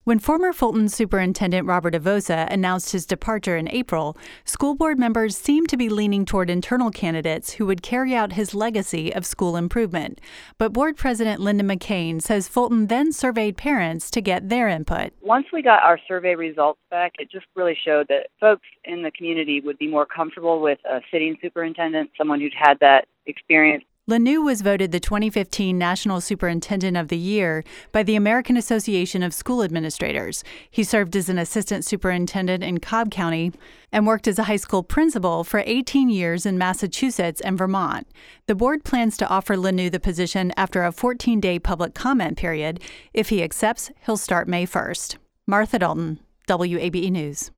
When former Fulton Superintendent Robert Avosa announced his departure in April, school board members seemed to be leaning toward internal candidates who would carry out his legacy of school improvement. But board president Linda McCain says Fulton then surveyed parents to get their input. Once we got our survey results back, it just really showed that folks in the community would be more comfortable with a sitting superintendent, someone who'd had that experience. Lanu was voted the 2015 National Superintendent of the Year by the American Association of School Administrators. He served as an assistant superintendent in Cobb County and worked as a high school principal for 18 years in Massachusetts and Vermont. The board plans to offer Lanu the position after a 14-day public comment period. If he accepts, he'll start May 1st. Martha Dalton, WABE News.